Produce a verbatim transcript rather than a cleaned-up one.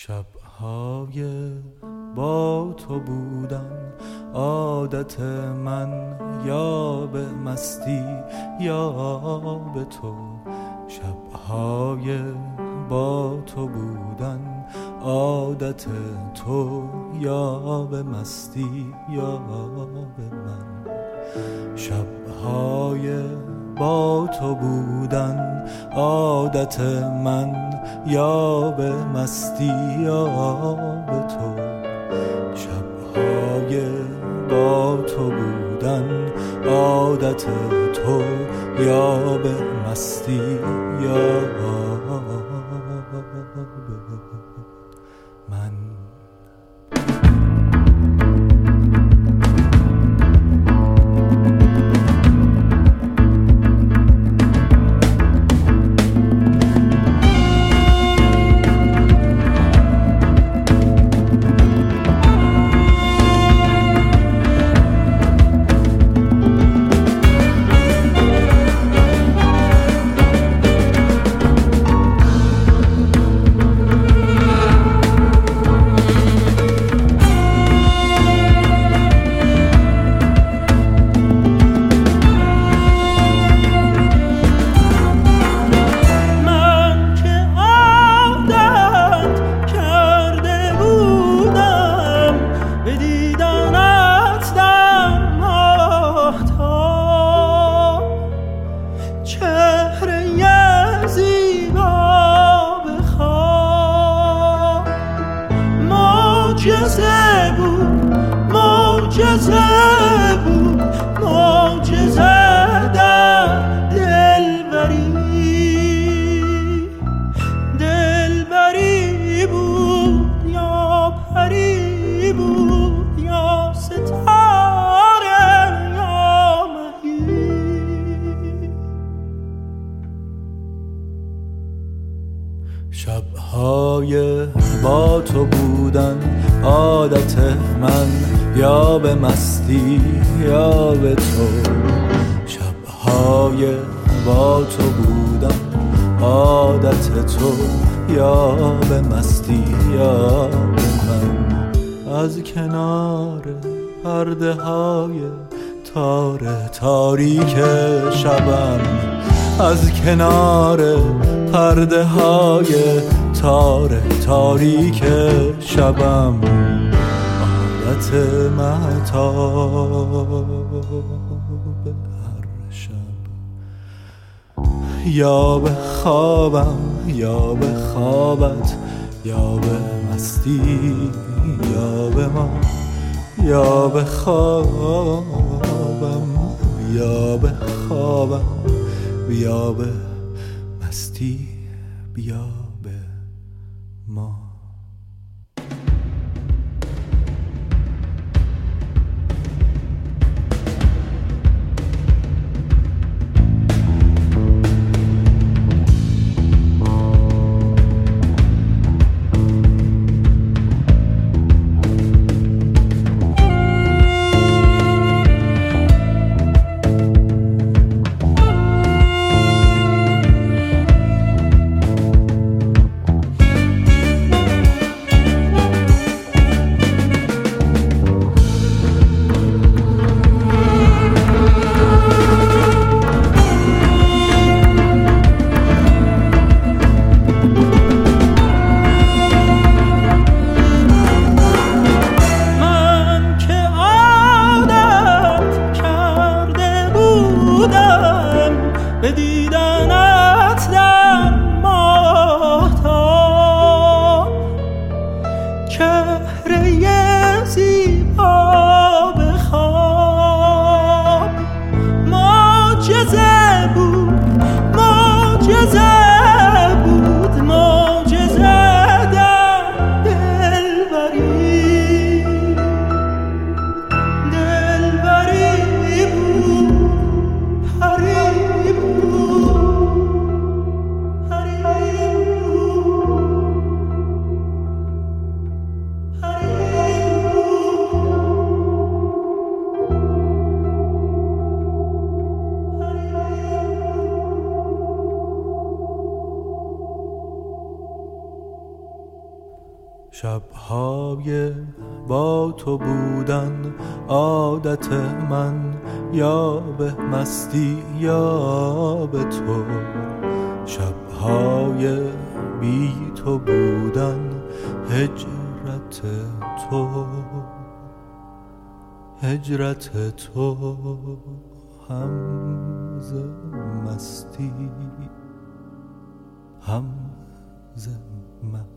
شب‌های با تو بودن عادت من، یا به مستی یا به تو. شب‌های با تو بودن عادت تو، یا به مستی یا به من. شب‌های با تو بودن عادت من، یا به مستی یا به تو. شب‌های با تو بودن عادت تو، یا به مستی یا به من. معجزه بود، معجزه بود، معجزه در دلبری. دلبری بود یا پری بود یا ستاره یا مهی. شب‌های با تو بودن عادت من، یا به مستی یا به تو. شب‌های با تو بودن عادت تو، یا به مستی یا به من. از کنار پرده های تار تاریک شبم، از کنار پرده های تار تاریک شبم، عادت مهتاب هر شب. یا به خوابم یا به خوابت، یا به مستی یا به ما. یا به خوابم یا به خوابم، یا به مستی بیا به ما. شبهای با تو بودن عادت من، یا به مستی یا به تو. شبهای بی تو بودن هجرت تو، هجرت تو هم ز مستی هم ز مستی.